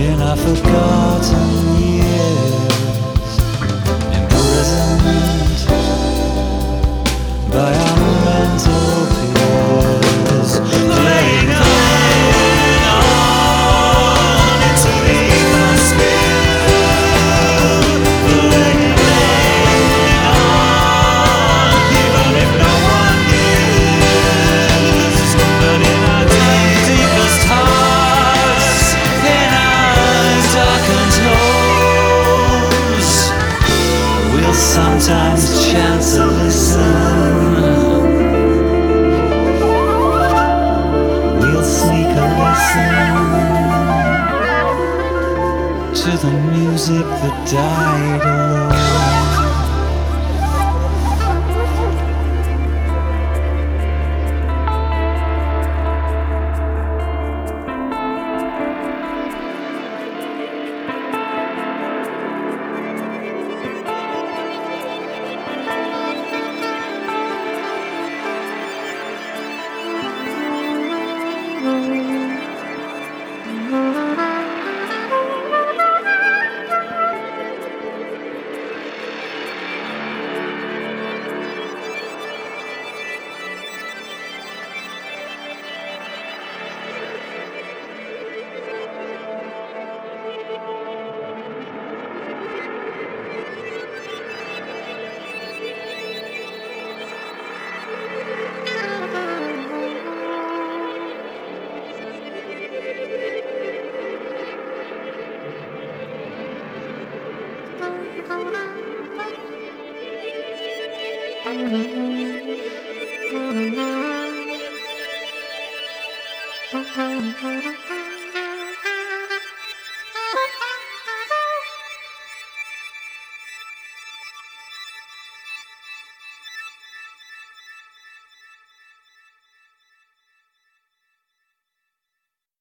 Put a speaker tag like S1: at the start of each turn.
S1: in our forgotten years, imprisoned by our mental peers, playing on into the atmosphere, playing on, even if no one hears. But in our deepest hearts, in our darkened homes, we'll sometimes chance a listen. We'll sneak a listen to the music that died alone.
S2: Thank you.